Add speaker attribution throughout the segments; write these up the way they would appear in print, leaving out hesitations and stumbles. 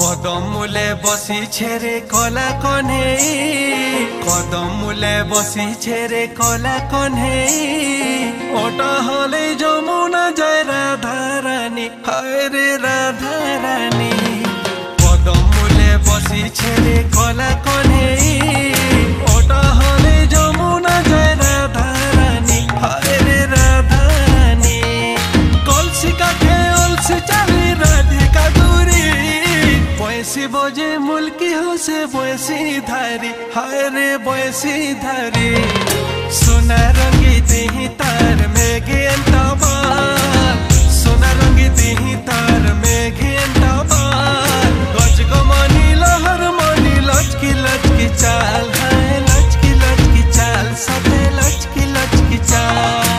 Speaker 1: কদম মূলে বসিছে রে কলা কন্হেই, কদম মূলে বসিছে রে কলা কন্হেই। ওটা হলে যমুনা যায় রাধা রানী, হায় রে রাধা রানী। কদম মূলে বসিছে রে কলা কন্হেই, ওটা হলে যমুনা যায় রাধা রানী, হায় রে রাধা রানী। কলসি কাঠে অলসি চালি রাধিকা दूरी, বয়সী বজে মুলকি হোসে বয়সী ধারি, হায় রে বয়সী ধারি। সোনা রঙি দিহি তার মেঘে এন্তাবাল, সোনা রঙি দিহি তার মেঘে এন্তাবাল। গজ গমনি লহর মনি লচকি লচকি চাল, হায় লচকি লচকি চাল, সাথে লচকি লচকি চাল।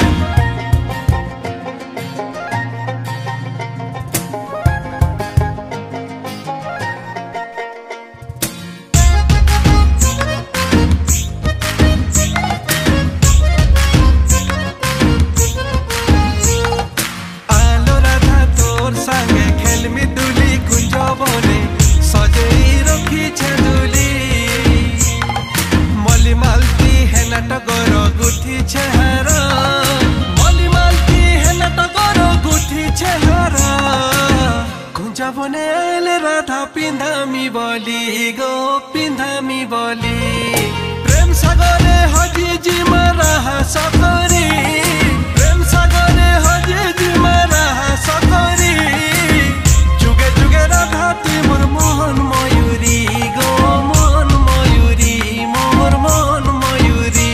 Speaker 1: বনে আইলে রাধা পিন্ধামি বলি গো পিন্ধামি বলি। প্রেম সাগরে হজি জিমা রাহা সকরি, প্রেম সাগরে হজি জিমা রাহা সকরি। যুগে যুগে রাধা তুই মোর মোহন ময়ূরী গো মোহন ময়ূরী, মোর মোহন ময়ূরী।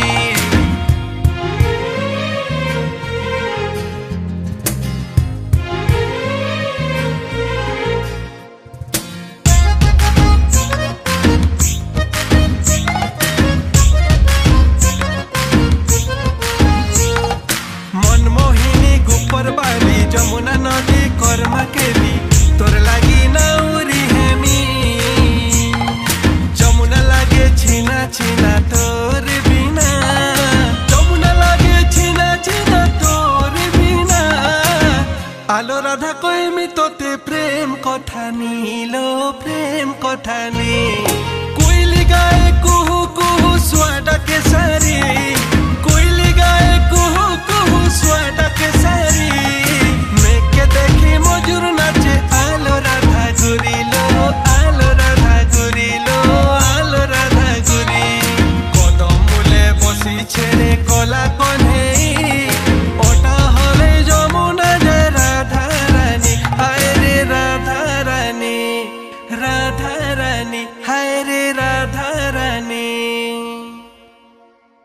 Speaker 1: যমুনা নদী কর্মা কেলি তোর লাগি নাউরি হেমি, যমুনা লাগে ছিনা ছিনা তোর বিনা, যমুনা লাগে ছিনা ছিনা তোর বিনা। আলো রাধা কইমি তোতে প্রেম কথা নীল, প্রেম কথা নি। কোইলি গায়ে